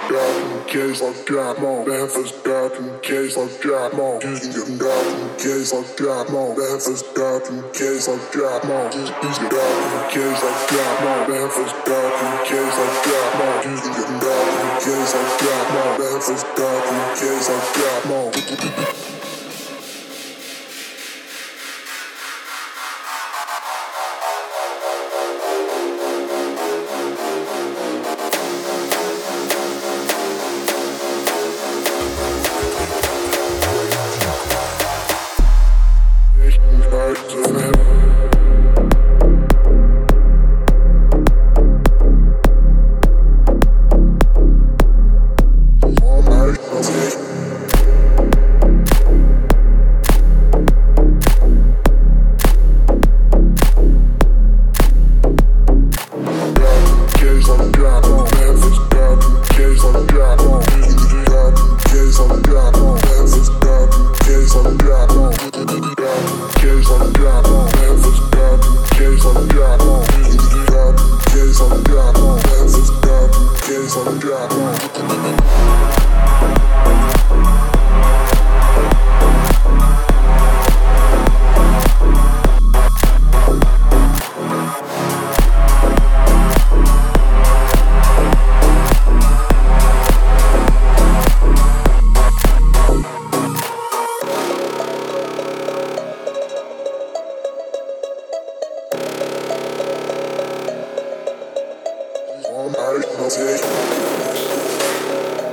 case I got more. Memphis got in case I got more. Houston got in case I got more. Memphis got in case I got more. Houston got in case I got more. Memphis got in case I got more. Houston got in case I got more. Memphis got in case I got more. All night, I'll take